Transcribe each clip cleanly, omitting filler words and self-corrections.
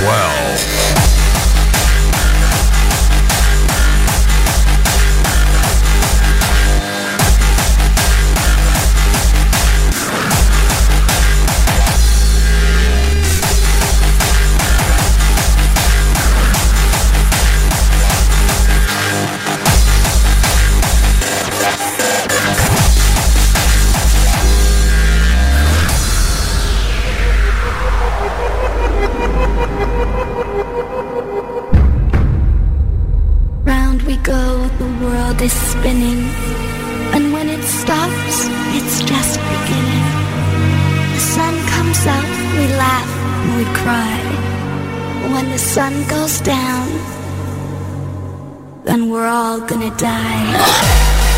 12. Is spinning, and when it stops, it's just beginning. The sun comes up, we laugh and we cry. When the sun goes down, then we're all gonna die.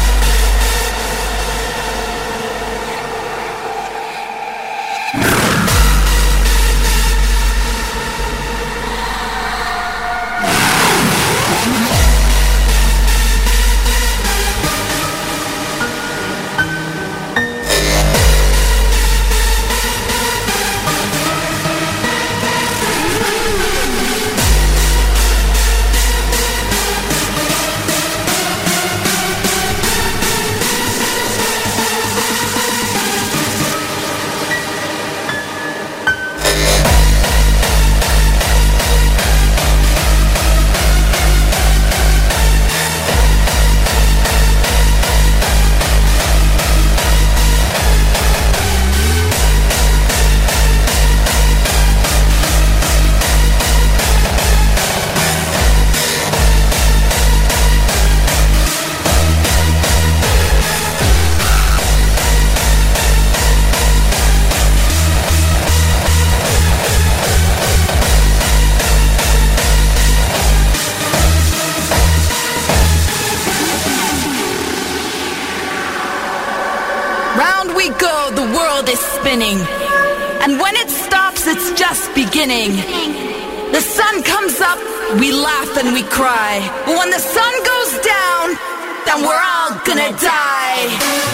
And when it stops, it's just beginning. The sun comes up, we laugh and we cry. But when the sun goes down, then we're all gonna die.